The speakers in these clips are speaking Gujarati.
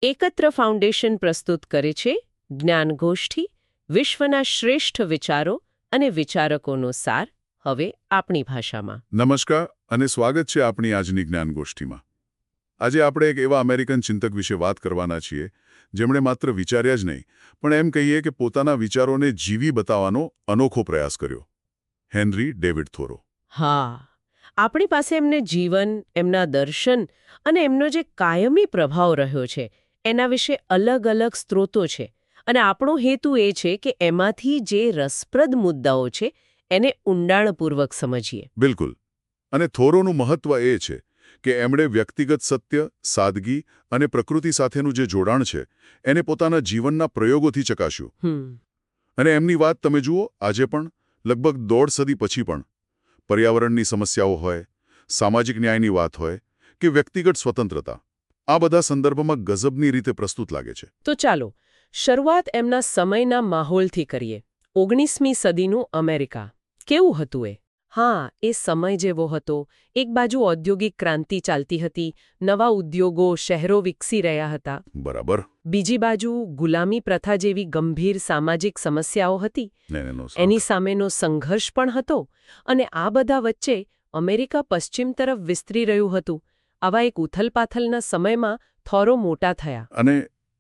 એકત્ર ફાઉન્ડેશન પ્રસ્તુત કરે છે જ્ઞાનગોષ્ઠી, વિશ્વના શ્રેષ્ઠ વિચારો અને વિચારકોનો સાર, હવે આપણી ભાષામાં. નમસ્કાર અને સ્વાગત છે આપણી આજની જ્ઞાનગોષ્ઠીમાં. આજે આપણે એક એવા અમેરિકન ચિંતક વિશે વાત કરવાના છીએ જેમણે માત્ર વિચાર્યા જ નહીં, પણ એમ કહીએ કે પોતાના વિચારોને જીવી બતાવવાનો અનોખો પ્રયાસ કર્યો. Henry David Thoreau. હા, આપણી પાસે એમને જીવન, એમના દર્શન અને એમનો જે કાયમી પ્રભાવ રહ્યો છે એના વિશે અલગ અલગ સ્ત્રોતો છે, અને આપણો હેતુ એ છે કે એમાંથી જે રસપ્રદ મુદ્દાઓ છે એને ઊંડાણપૂર્વક સમજીએ. બિલકુલ. અને થોરોનું મહત્વ એ છે કે એમણે વ્યક્તિગત સત્ય, સાદગી અને પ્રકૃતિ સાથેનું જે જોડાણ છે એને પોતાના જીવનના પ્રયોગોથી ચકાસ્યું. અને એમની વાત તમે જુઓ, આજે પણ લગભગ 1.5 સદી પછી પણ પર્યાવરણની સમસ્યાઓ હોય, સામાજિક ન્યાયની વાત હોય કે વ્યક્તિગત સ્વતંત્રતા, આ બધા સંદર્ભમાં ગજબની રીતે પ્રસ્તુત લાગે છે. તો ચાલો શરૂઆત એમના સમયના માહોલથી કરીએ. 19મી સદીનું અમેરિકા કેવું હતું એ? હા, એ સમય જેવો હતો. એક બાજુ ઔદ્યોગિક ક્રાંતિ ચાલતી હતી, નવા ઉદ્યોગો, શહેરો વિકસી રહ્યા હતા. બરાબર. બીજી બાજુ ગુલામી પ્રથા જેવી ગંભીર સામાજિક સમસ્યાઓ હતી. એની સામેનો સંઘર્ષ પણ હતો. અને આ બધા વચ્ચે અમેરિકા પશ્ચિમ તરફ વિસ્તરી રહ્યું હતું. આવા એક ઉથલપાથલના સમયમાં થોરો મોટા થયા. અને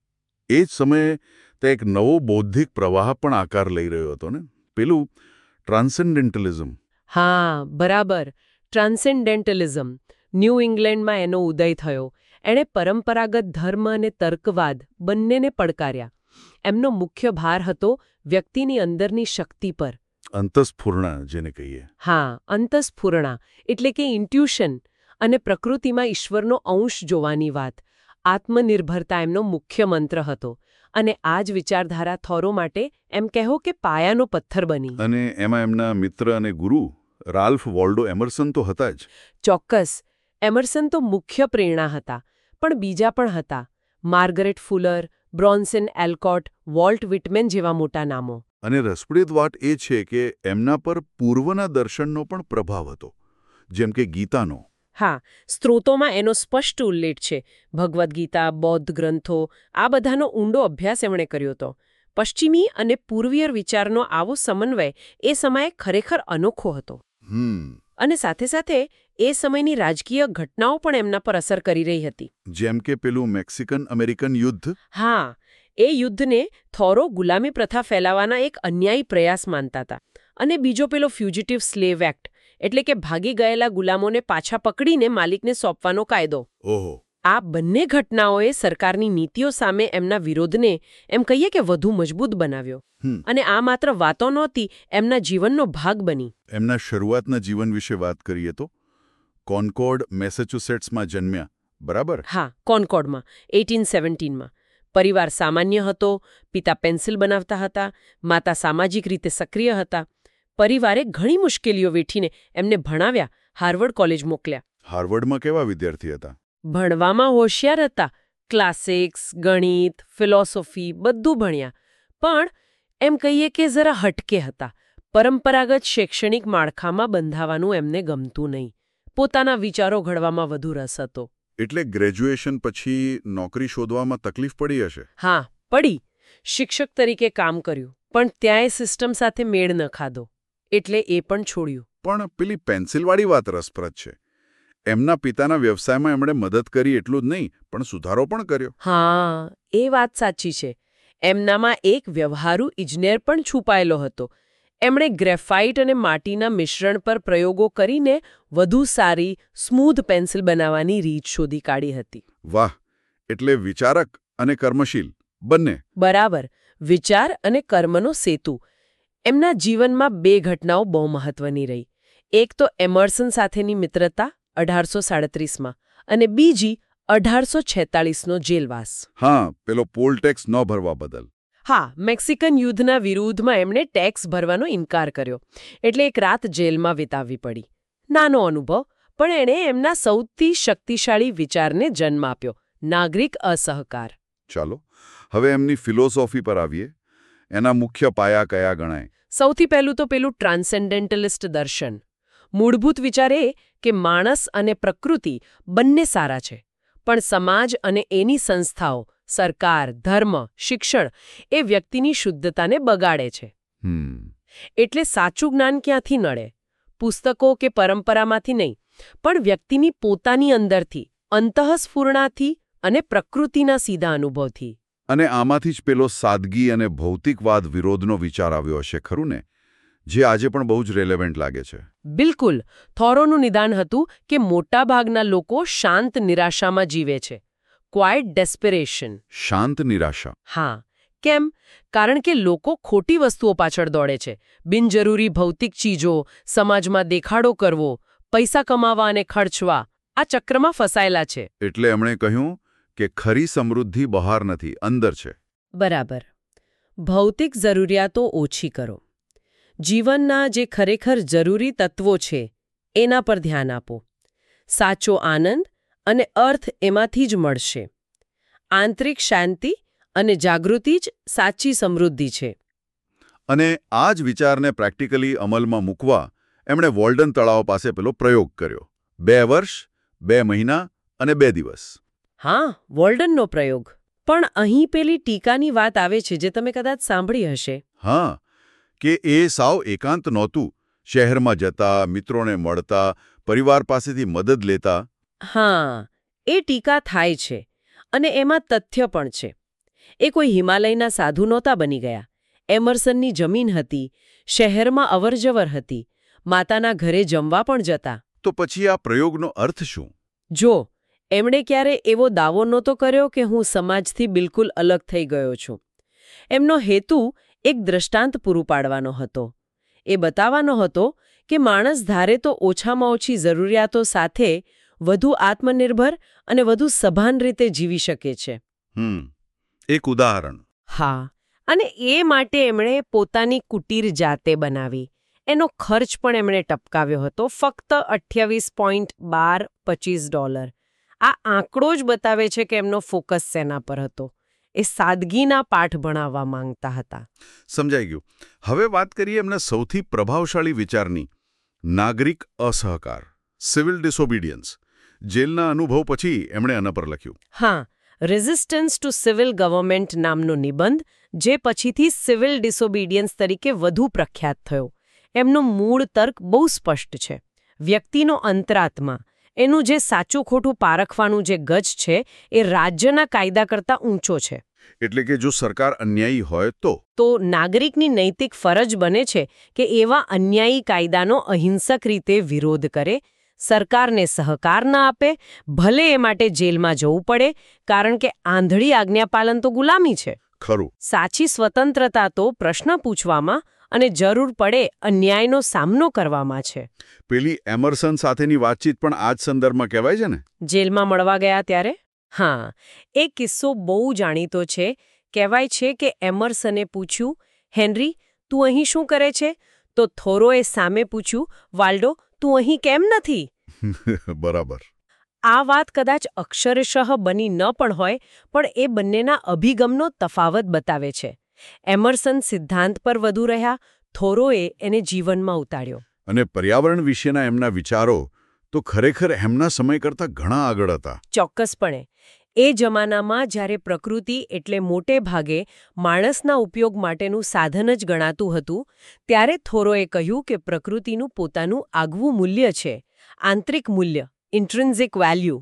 એ જ સમયે તે એક નવો બૌદ્ધિક પ્રવાહ પણ આકાર લઈ રહ્યો હતો ને, પેલું ટ્રાન્સેન્ડેન્ટલિઝમ. હા, બરાબર. ટ્રાન્સેન્ડેન્ટલિઝમ. ન્યૂ ઇંગ્લેન્ડમાં એનો ઉદય થયો. એણે પરંપરાગત ધર્મ અને તર્કવાદ બંનેને પડકાર્યા. એમનો મુખ્ય ભાર હતો વ્યક્તિની અંદરની શક્તિ પર. અંતસ્ફુરણા જેને કહીએ. હા, અંતસ્ફુરણા એટલે કે ઇન્ટ્યુશન અને પ્રકૃતિમાં ઈશ્વરનો અંશ જોવાની વાત. આત્મનિર્ભરતા એમનો મુખ્ય મંત્ર હતો. અને આ જ વિચારધારા થોરો માટે એમ કહો કે પાયાનો પથ્થર બની. અને એમાં એમના મિત્ર અને ગુરુ રાલ્ફ વોલ્ડો એમર્સન તો હતા જ. ચોક્કસ. એમર્સન તો મુખ્ય પ્રેરણા હતા, પણ બીજા પણ હતા. Margaret Fuller, Bronson Alcott, Walt Whitman જેવા મોટા નામો. અને રસપ્રદ વાત એ છે કે એમના પર પૂર્વના દર્શનનો પણ પ્રભાવ હતો, જેમ કે ગીતાનો. હા, સ્ત્રોતોમાં એનો સ્પષ્ટ ઉલ્લેખ છે. ભગવદ્ ગીતા, બૌદ્ધ ગ્રંથો, આ બધાનો ઊંડો અભ્યાસ એમણે કર્યો હતો. પશ્ચિમી અને પૂર્વીય વિચારનો આવો સમન્વય એ સમયે ખરેખર અનોખો હતો. અને સાથે સાથે એ સમયની રાજકીય ઘટનાઓ પણ એમના પર અસર કરી રહી હતી. જેમ કે પેલું મેક્સિકન અમેરિકન યુદ્ધ. હા, એ યુદ્ધને થોરો ગુલામી પ્રથા ફેલાવવાના એક અન્યાયી પ્રયાસ માનતા હતા. અને બીજો પેલો ફ્યુજિટિવ સ્લેવ એક્ટ, એટલે કે ભાગી ગયેલા ગુલામોને પાછા પકડીને માલિકને સોંપવાનો કાયદો. ઓહો. આ બંને ઘટનાઓએ સરકારની નીતિઓ સામે એમના વિરોધને એમ કહીએ કે વધુ મજબૂત બનાવ્યો. અને આ માત્ર વાતો નહોતી, એમના જીવનનો ભાગ બની. એમના શરૂઆતના જીવન વિશે વાત કરીએ તો કોન્કોર્ડ, મેસેચ્યુસેટ્સમાં જન્મ્યા, બરાબર? હા, કોન્કોર્ડમાં 1817માં. પરિવાર સામાન્ય હતો. પિતા પેન્સિલ બનાવતા હતા, માતા સામાજિક રીતે સક્રિય હતા. પરિવારે ઘણી મુશ્કેલીઓ વેઠીને એમને ભણાવ્યા, હાર્વર્ડ કોલેજ મોકલ્યા. હાર્વર્ડમાં કેવા વિદ્યાર્થી હતા? ભણવામાં હોશિયાર હતા. ક્લાસિક્સ, ગણિત, ફિલોસોફી બધું ભણ્યા. પણ એમ કહીએ કે જરા હટકે હતા. પરંપરાગત શૈક્ષણિક માળખામાં બંધાવાનું એમને ગમતું નહીં. પોતાના વિચારો ઘડવામાં વધુ રસ હતો. એટલે ગ્રેજ્યુએશન પછી નોકરી શોધવામાં તકલીફ પડી હશે? હા, પડી. શિક્ષક તરીકે કામ કર્યું, પણ ત્યાંય સિસ્ટમ સાથે મેળ ન ખાધો. એટલે એ પણ છોડ્યું. પણ પેલી પેન્સિલવાળી વાત રસપ્રદ છે. એમના પિતાના વ્યવસાયમાં એમણે મદદ કરી એટલું જ નહીં, પણ સુધારો પણ કર્યો. હા, એ વાત સાચી છે. એમનામાં એક વ્યવહારુ ઇજનેર પણ છુપાયેલો હતો. એમણે ગ્રેફાઇટ અને માટીના મિશ્રણ પર પ્રયોગો કરીને વધુ સારી, સ્મૂધ પેન્સિલ બનાવવાની રીત શોધી કાઢી હતી. વાહ! એટલે વિચારક અને કર્મશીલ બંને. બરાબર. વિચાર અને કર્મનો સેતુ. એમના જીવનમાં 2 ઘટનાઓ બહુ મહત્વની રહી. એક તો એમર્સન સાથેની મિત્રતા 1837માં, અને બીજી 1846નો જેલવાસ. હા, પેલો પોલ ટેક્સ ન ભરવા બદલ. હા, મેક્સિકન યુદ્ધના વિરુદ્ધમાં એમણે ટેક્સ ભરવાનો ઇનકાર કર્યો. એટલે એક રાત જેલમાં વિતાવવી પડી. નાનો અનુભવ, પણ એણે એમના સૌથી શક્તિશાળી વિચારને જન્મ આપ્યો, નાગરિક અસહકાર. ચાલો, હવે એમની ફિલોસોફી પર આવીએ. એના મુખ્ય પાયા કયા ગણાય? સૌથી પહેલું તો પેલું ટ્રાન્સેન્ડેન્ટલિસ્ટ દર્શન. મૂળભૂત વિચાર એ કે માણસ અને પ્રકૃતિ બંને સારા છે, પણ સમાજ અને એની સંસ્થાઓ, સરકાર, ધર્મ, શિક્ષણ એ વ્યક્તિની શુદ્ધતાને બગાડે છે. એટલે સાચું જ્ઞાન ક્યાંથી નડે? પુસ્તકો કે પરંપરામાંથી નહીં, પણ વ્યક્તિની પોતાની અંદરથી, અંતઃસ્ફુરણાથી અને પ્રકૃતિના સીધા અનુભવથી. અને આમાંથી જ પેલો સાદગી અને ભૌતિકવાદ વિરોધનો વિચાર આવ્યો હશે, ખરું ને? જે આજે પણ બહુ જ રેલેવન્ટ લાગે છે. બિલકુલ. થોરોનું નિદાન હતું કે મોટાભાગના લોકો શાંત નિરાશામાં જીવે છે. Quiet desperation. શાંત નિરાશા. હા. કેમ? કારણ કે લોકો ખોટી વસ્તુઓ પાછળ દોડે છે. બિનજરૂરી ભૌતિક ચીજો, સમાજમાં દેખાડો કરવો, પૈસા કમાવા અને ખર્ચવા, આ ચક્રમાં ફસાયેલા છે. એટલે એમણે કહ્યું કે ખરી સમૃદ્ધિ બહાર નથી, અંદર છે. બરાબર. ભૌતિક જરૂરિયાતો ઓછી કરો. જીવનના જે ખરેખર જરૂરી તત્વો છે એના પર ધ્યાન આપો. સાચો આનંદ અને અર્થ એમાંથી જ મળશે. આંતરિક શાંતિ અને જાગૃતિ જ સાચી સમૃદ્ધિ છે. અને આ જ વિચારને પ્રેક્ટિકલી અમલમાં મૂકવા એમણે વોલ્ડન તળાવ પાસે પેલો પ્રયોગ કર્યો. 2 વર્ષ, 2 મહિના અને 2 દિવસ. હા, વોલ્ડનનો પ્રયોગ. પણ અહીં પેલી ટીકાની વાત આવે છે જે તમે કદાચ સાંભળી હશે. હા, કે એ સાવ એકાંત નહોતું. શહેરમાં જતા, મિત્રોને મળતા, પરિવાર પાસેથી મદદ લેતા. હા, એ ટીકા થાય છે. અને એમાં તથ્ય પણ છે. એ કોઈ હિમાલયના સાધુ નહોતા બની ગયા. એમર્સનની જમીન હતી, શહેરમાં અવરજવર હતી, માતાના ઘરે જમવા પણ જતા. તો પછી આ પ્રયોગનો અર્થ શું? જો, એમણે ક્યારે એવો દાવો નહોતો કર્યો કે હું સમાજથી બિલકુલ અલગ થઈ ગયો છું. એમનો હેતુ એક દ્રષ્ટાંત પૂરું પાડવાનો હતો. એ બતાવવાનો હતો કે માણસ ધારે તો ઓછામાં ઓછી જરૂરિયાતો સાથે વધુ આત્મનિર્ભર અને વધુ સભાન રીતે જીવી શકે છે. એક ઉદાહરણ. હા, અને એ માટે એમણે પોતાની કુટીર જાતે બનાવી. એનો ખર્ચ પણ એમણે ટપકાવ્યો હતો, ફક્ત $28.12-25. આ આંકડો જ બતાવે છે કે એમનો ફોકસ શેના પર હતો. એ સાદગીના પાઠ ભણાવવા માંગતા હતા. સમજાઈ ગયું. હવે વાત કરીએ એમના સૌથી પ્રભાવશાળી વિચારની. નાગરિક અસહકાર, સિવિલ ડિસોબિડિયન્સ. જેલના અનુભવ પછી એમણે આના પર લખ્યું. હા, રેઝિસ્ટન્સ ટુ સિવિલ ગવર્નમેન્ટ નામનો નિબંધ, જે પછીથી સિવિલ ડિસોબિડિયન્સ તરીકે વધુ પ્રખ્યાત થયો. એમનો મૂળ તર્ક બહુ સ્પષ્ટ છે. વ્યક્તિનો અંતરાત્મા, એનું જે સાચું ખોટું પારખવાનું જે ગજ છે એ રાજ્યના કાયદા કરતાં ઊંચો છે. એટલે કે જો સરકાર અન્યાયી હોય તો નાગરિકની નૈતિક ફરજ બને છે કે એવા અન્યાયી કાયદાનો અહિંસક રીતે વિરોધ કરે, સરકારને સહકાર ન આપે, ભલે એ માટે જેલમાં જવું પડે, કારણ કે આંધળી આજ્ઞાપાલન તો ગુલામી છે. ખરું. સાચી સ્વતંત્રતા તો પ્રશ્ન પૂછવામાં અને જરૂર પડે અન્યાયનો સામનો કરવામાં છે. પેલી એમર્સન સાથેની વાતચીત પણ આ જ સંદર્ભમાં કહેવાય છે ને? જેલમાં મળવા ગયા ત્યારે? હા, એ કિસ્સો બહુ જાણીતો છે. કહેવાય છે કે એમર્સને પૂછ્યું, હેનરી, તું અહીં શું કરે છે? તો થોરોએ સામે પૂછ્યું, વાલ્ડો, તું અહીં કેમ નથી? બરાબર. આ વાત કદાચ અક્ષરશઃ બની ન પણ હોય, પણ એ બંનેના અભિગમનો તફાવત બતાવે છે. એમર્સન સિદ્ધાંત પર વધુ રહ્યા, થોરોએ એને જીવનમાં ઉતાર્યો. અને પર્યાવરણ વિશેના એમના વિચારો તો ખરેખર એમના સમય કરતાં ઘણા આગળ હતા. ચોક્કસપણે. એ જમાનામાં જ્યારે પ્રકૃતિ એટલે મોટે ભાગે માણસના ઉપયોગ માટેનું સાધન જ ગણાતું હતું, ત્યારે થોરોએ કહ્યું કે પ્રકૃતિનું પોતાનું આગવું મૂલ્ય છે, આંતરિક મૂલ્ય, ઇન્ટ્રિન્સિક વેલ્યુ.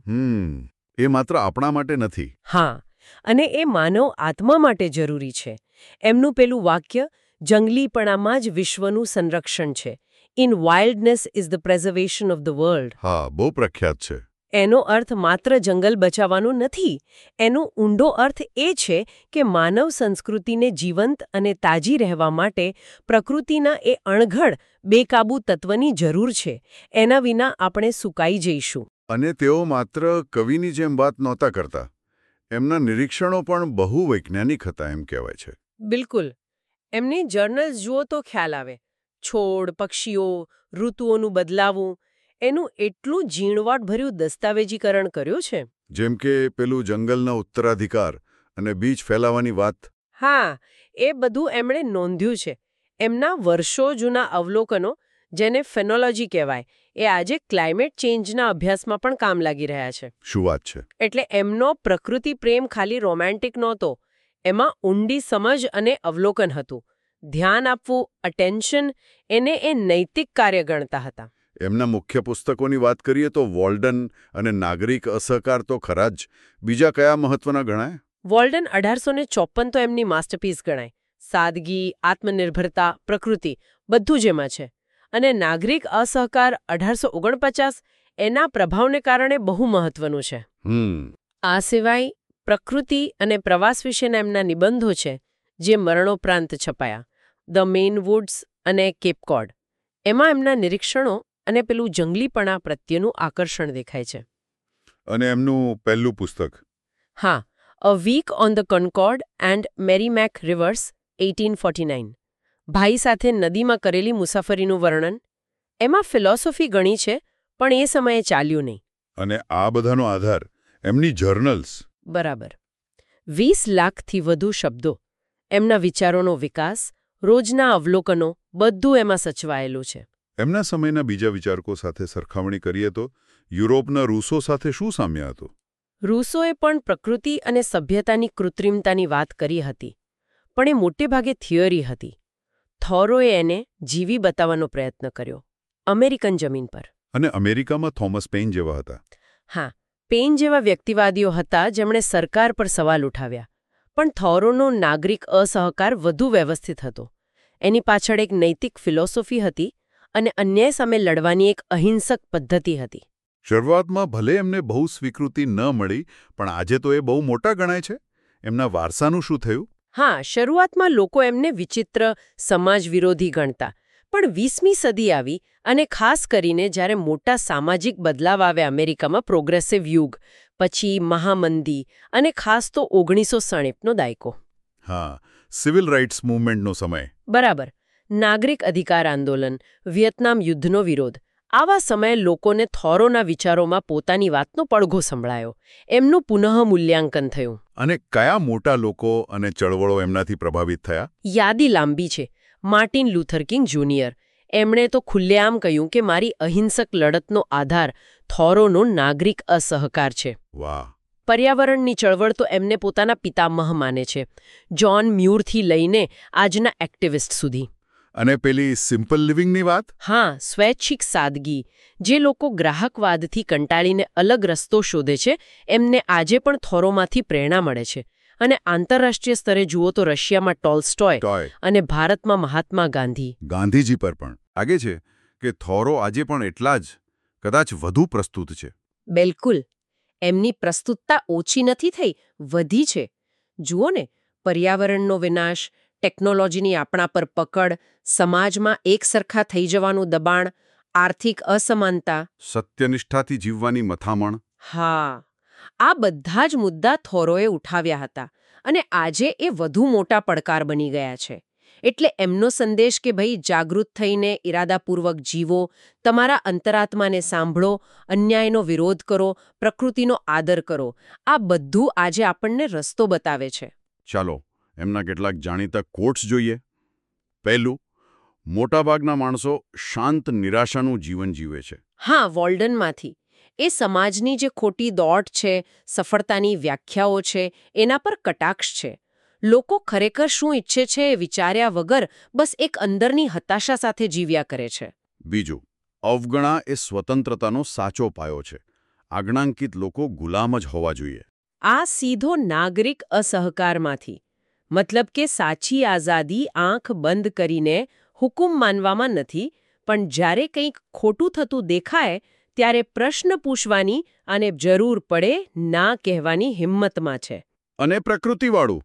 એ માત્ર આપણા માટે નથી. હા, અને એ માનવ આત્મા માટે જરૂરી છે. એમનું પેલું વાક્ય, જંગલીપણામાં જ વિશ્વનું સંરક્ષણ છે. In wildness is the preservation of the world. હા, બહુ પ્રખ્યાત છે. એનો અર્થ માત્ર જંગલ બચાવવાનો નથી. એનો ઊંડો અર્થ એ છે કે માનવ સંસ્કૃતિને જીવંત અને તાજી રહેવા માટે પ્રકૃતિના એ અણઘડ બેકાબૂ તત્વની જરૂર છે. એના વિના આપણે સુકાઈ જઈશું. અને તેઓ માત્ર કવિની જેમ વાત નહોતા કરતા. એમના નિરીક્ષણો પણ બહુ વૈજ્ઞાનિક હતા એમ કહેવાય છે. બિલકુલ. એમની જર્નલ્સ જુઓ તો ખ્યાલ આવે. છોડ, પક્ષીઓ, ઋતુઓનું બદલાવું, એનું એટલું ઝીણવટભર્યું દસ્તાવેજીકરણ કર્યું છે. જેમ કે પેલું જંગલના ઉત્તરાધિકાર અને બીજ ફેલાવાની વાત. હા, એ બધું એમણે નોંધ્યું છે. એમના વર્ષો જૂના અવલોકનો, જેને ફેનોલોજી કહેવાય, એ આજે ક્લાઇમેટ ચેન્જના અભ્યાસમાં પણ કામ લાગી રહ્યા છે. શું વાત છે? એટલે એમનો પ્રકૃતિ પ્રેમ ખાલી રોમેન્ટિક નહોતો, એમાં ઊંડી સમજ અને અવલોકન હતું. ધ્યાન આપવું, અટેન્શન, એને એ નૈતિક કાર્ય ગણતા હતા. એમના મુખ્ય પુસ્તકોની વાત કરીએ તો વોલ્ડન અને નાગરિક અસહકાર તો ખરા જ. બીજા કયા મહત્વના ગણાય? વોલ્ડન 1854 તો એમની માસ્ટરપીસ ગણાય. સાદગી, આત્મનિર્ભરતા, પ્રકૃતિ બધું જ એમાં છે. અને નાગરિક અસહકાર 1849 એના પ્રભાવને કારણે બહુ મહત્વનું છે. આ સિવાય પ્રકૃતિ અને પ્રવાસ વિશેના એમના નિબંધો છે, જે મરણોપરાંત છપાયા. ધ મેઇન વુડ્સ અને કેપ કોડ. એમાં એમના નિરીક્ષણો અને પેલું જંગલીપણા પ્રત્યેનું આકર્ષણ દેખાય છે. અને એમનું પહેલું પુસ્તક? હા, a week on the Concord and Merrimack rivers 1849. ભાઈ સાથે નદીમાં કરેલી મુસાફરીનું વર્ણન. એમાં ફિલોસોફી ઘણી છે, પણ એ સમયે ચાલ્યું નહીં. અને આ બધાનો આધાર એમની જર્નલ્સ. બરાબર. 20 લાખથી વધુ શબ્દો, એમના વિચારોનો વિકાસ, રોજના અવલોકનો, બધું એમાં સચવાયેલું છે. એમના સમયના બીજા વિચારકો સાથે સરખામણી કરીએ તો યુરોપના રૂસો સાથે શું સામ્ય હતું? રૂસોએ પણ પ્રકૃતિ અને સભ્યતાની કૃત્રિમતાની વાત કરી હતી, પણ એ મોટેભાગે થિયરી હતી. થોરોએ એને જીવી બતાવવાનો પ્રયત્ન કર્યો, અમેરિકન જમીન પર. અને અમેરિકામાં થોમસ પેઇન જેવા હતા. હા, પેઇન જેવા વ્યક્તિવાદીઓ હતા જેમણે સરકાર પર સવાલ ઉઠાવ્યા. પણ થોરોનો નાગરિક અસહકાર વધુ વ્યવસ્થિત હતો. એની પાછળ એક નૈતિક ફિલોસોફી હતી અને અન્યાય સામે લડવાની એક અહિંસક પદ્ધતિ હતી. શરૂઆતમાં ભલે એમને બહુ સ્વીકૃતિ ન મળી, પણ આજે તો એ બહુ મોટા ગણાય છે. એમના વારસાનું શું થયું? હા, શરૂઆતમાં લોકો એમને વિચિત્ર, સમાજ વિરોધી ગણતા. પણ 20મી સદી આવી અને ખાસ કરીને જ્યારે મોટા સામાજિક બદલાવ આવ્યા અમેરિકામાં, પ્રોગ્રેસિવ યુગ, પછી મહામંદી અને ખાસ તો 1960નો દાયકો. હા, સિવિલ રાઇટ્સ મૂવમેન્ટનો સમય. બરાબર. નાગરિક અધિકાર આંદોલન, વિયેતનામ યુદ્ધનો વિરોધ. આવા સમયે લોકોને થોરોના વિચારોમાં પોતાની વાતનો પડઘો સંભળાયો. એમનું પુનઃમૂલ્યાંકન થયું. અને કયા મોટા લોકો અને ચળવળો એમનાથી પ્રભાવિત થયા? યાદી લાંબી છે. Martin Luther King junior. એમણે તો ખુલ્લેઆમ કહ્યું કે મારી અહિંસક લડતનો આધાર થોરોનો નાગરિક અસહકાર છે. વાહ! પર્યાવરણની ચળવળ તો એમને પોતાના પિતામહ માને છે. જ્હોન મ્યુરથી લઈને આજના એક્ટિવિસ્ટ સુધી. અને પેલી સિમ્પલ લિવિંગની વાત? હા, સ્વૈચ્છિક સાદગી. જે લોકો ગ્રાહકવાદથી કંટાળીને અલગ રસ્તો શોધે છે, એમને આજે પણ થોરોમાંથી પ્રેરણા મળે છે. અને આંતરરાષ્ટ્રીય સ્તરે જુઓ તો રશિયામાં ટોલ્સ્ટોય અને ભારતમાં મહાત્મા ગાંધી. ગાંધીજી પર પણ લાગે છે કે થોરો આજે પણ એટલા જ, કદાચ વધુ પ્રસ્તુત છે. બિલકુલ. એમની પ્રસ્તુતતા ઓછી નથી થઈ, વધી છે. જુઓ ને, પર્યાવરણનો વિનાશ, ટેકનોલોજીની આપણા પર પકડ, સમાજમાં એકસરખા થઈ જવાનું દબાણ, આર્થિક અસમાનતા, સત્યનિષ્ઠાથી જીવવાની મથામણ. હા, આ બધા જ મુદ્દા થોરોએ ઉઠાવ્યા હતા અને આજે એ વધુ મોટા પડકાર બની ગયા છે. એટલે એમનો સંદેશ કે ભાઈ જાગૃત થઈને ઇરાદાપૂર્વક જીવો, તમારા અંતરાત્માને સાંભળો, અન્યાયનો વિરોધ કરો, પ્રકૃતિનો આદર કરો, આ બધું આજે આપણને રસ્તો બતાવે છે. ચાલો એમના કેટલાક જાણીતા કોટ્સ જોઈએ. પહેલું, મોટાભાગના માણસો શાંત નિરાશાનું જીવન જીવે છે. હા, વોલ્ડનમાંથી. એ સમાજની જે ખોટી દોટ છે, સફળતાની વ્યાખ્યાઓ છે, એના પર કટાક્ષ છે. લોકો ખરેખર શું ઈચ્છે છે એ વિચાર્યા વગર બસ એક અંદરની હતાશા સાથે જીવ્યા કરે છે. બીજું, અવગણા એ સ્વતંત્રતાનો સાચો પાયો છે. આજ્ઞાંકિત લોકો ગુલામ જ હોવા જોઈએ. આ સીધો નાગરિક અસહકારમાંથી. મતલબ કે સાચી આઝાદી આંખ બંધ કરીને હુકુમ માનવામાં નથી, પણ જ્યારે કંઈક ખોટું થતું દેખાય ત્યારે પ્રશ્ન પૂછવાની અને જરૂર પડે ના કહેવાની હિંમતમાં છે. અને પ્રકૃતિવાળું,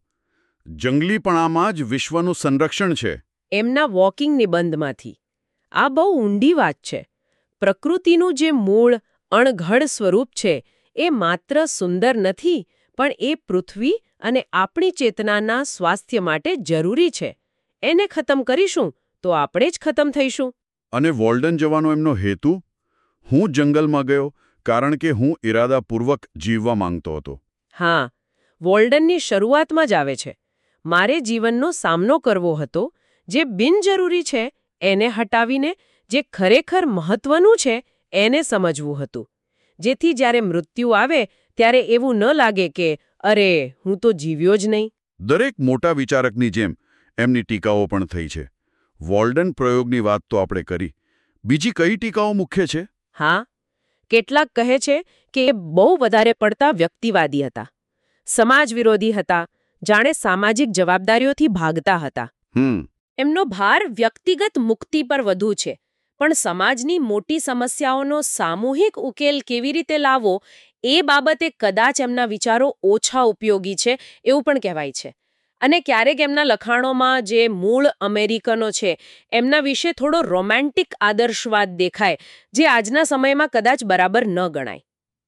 જંગલીપણામાં જ વિશ્વનું સંરક્ષણ છે. એમના વોકિંગ નિબંધમાંથી. આ બહુ ઊંડી વાત છે. પ્રકૃતિનું જે મૂળ અણઘડ સ્વરૂપ છે એ માત્ર સુંદર નથી, પણ એ પૃથ્વી અને આપણી ચેતનાના સ્વાસ્થ્ય માટે જરૂરી છે. એને ખતમ કરીશું તો આપણે જ ખતમ થઈશું. અને વોલ્ડન જવાનો એમનો હેતુ? હું જંગલમાં ગયો કારણ કે હું ઇરાદાપૂર્વક જીવવા માંગતો હતો. હા, વોલ્ડનની શરૂઆતમાં જ આવે છે. મારે જીવનનો સામનો કરવો હતો, જે બિનજરૂરી છે એને હટાવીને જે ખરેખર મહત્વનું છે એને સમજવું હતું, જેથી જ્યારે મૃત્યુ આવે ત્યારે એવું ન લાગે કે અરે હું તો જીવ્યો જ નહીં. દરેક મોટા વિચારકની જેમ એમની ટીકાઓ પણ થઈ છે. વોલ્ડન પ્રયોગની વાત તો આપણે કરી. બીજી કઈ ટીકાઓ મુખ્ય છે? હા, કેટલાક કહે છે કે એ બહુ વધારે પડતા વ્યક્તિવાદી હતા, સમાજ વિરોધી હતા, જાણે સામાજિક જવાબદારીઓથી ભાગતા હતા. એમનો ભાર વ્યક્તિગત મુક્તિ પર વધુ છે, પણ સમાજની મોટી સમસ્યાઓનો સામૂહિક ઉકેલ કેવી રીતે લાવવો એ બાબતે કદાચ એમના વિચારો ઓછા ઉપયોગી છે એવું પણ કહેવાય છે. અને ક્યારેક એમના લખાણોમાં જે મૂળ અમેરિકનો છે એમના વિશે થોડો રોમેન્ટિક આદર્શવાદ દેખાય, જે આજના સમયમાં કદાચ બરાબર ન ગણાય.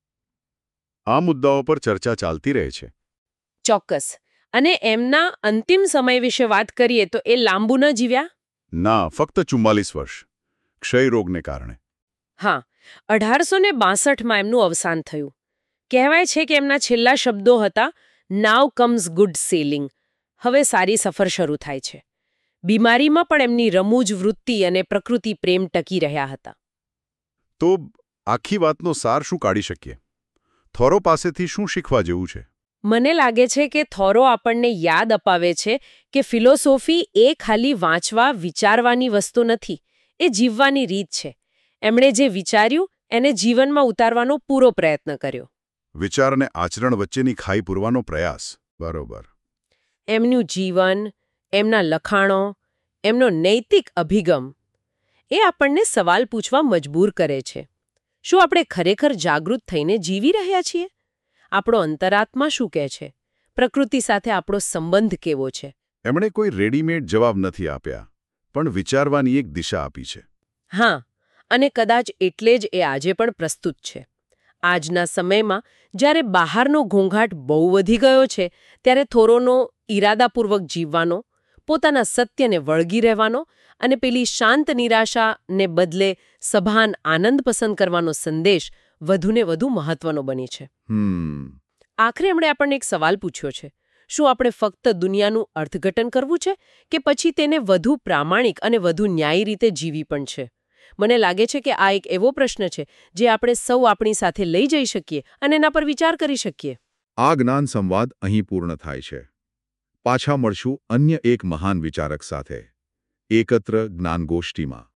આ મુદ્દાઓ પર ચર્ચા ચાલતી રહે છે. ચોક્કસ. અને એમના અંતિમ સમય વિશે વાત કરીએ તો એ લાંબુ ન જીવ્યા? ના, ફક્ત 44 વર્ષ. ક્ષયરોગને કારણે. હા, 1862માં એમનું અવસાન થયું. કહેવાય છે કે એમના છેલ્લા શબ્દો હતા, નાવ કમ્સ ગુડ સેલિંગ. હવે સારી સફર શરૂ થાય છે. બીમારીમાં પણ એમની રમૂજ વૃત્તિ અને પ્રકૃતિ પ્રેમ ટકી રહ્યા હતા. તો આખી વાતનો સાર શું કાઢી શકીએ? થોરો પાસેથી શું શીખવા જેવું છે? મને લાગે છે કે થોરો આપણને યાદ અપાવે છે કે ફિલોસોફી એ ખાલી વાંચવા વિચારવાની વસ્તુ નથી, એ જીવવાની રીત છે. એમણે જે વિચાર્યું એને જીવનમાં ઉતારવાનો પૂરો પ્રયત્ન કર્યો. વિચાર અને આચરણ વચ્ચેની ખાઈ પૂરવાનો પ્રયાસ. બરોબર. એમનું જીવન, એમના લખાણો, એમનો નૈતિક અભિગમ એ આપણને સવાલ પૂછવા મજબૂર કરે છે. શું આપણે ખરેખર જાગૃત થઈને જીવી રહ્યા છીએ? આપણો અંતરાત્મા શું કહે છે? પ્રકૃતિ સાથે આપણો સંબંધ કેવો છે? એમણે કોઈ રેડીમેડ જવાબ નથી આપ્યા, પણ વિચારવાની એક દિશા આપી છે. હા, અને કદાચ એટલે જ એ આજે પણ પ્રસ્તુત છે. આજના સમયમાં જ્યારે બહારનો ઘોંઘાટ બહુ વધી ગયો છે, ત્યારે થોરોનો ઈરાદાપૂર્વક જીવવાનો, પોતાના સત્યને વળગી રહેવાનો અને પેલી શાંત નિરાશાને બદલે સભાન આનંદ પસંદ કરવાનો સંદેશ વધુને વધુ મહત્વનો બની છે. આખરે એમણે આપણને એક સવાલ પૂછ્યો છે, શું આપણે ફક્ત દુનિયાનું અર્થઘટન કરવું છે કે પછી તેને વધુ પ્રામાણિક અને વધુ ન્યાયી રીતે જીવી પણ છે? મને લાગે છે કે આ એક એવો પ્રશ્ન છે જે આપણે સૌ આપણી સાથે લઈ જઈ શકીએ અને એના પર વિચાર કરી શકીએ. આ જ્ઞાન સંવાદ અહીં પૂર્ણ થાય છે. પાછા મળશું અન્ય એક મહાન વિચારક સાથે, એકત્ર જ્ઞાનગોષ્ઠીમાં.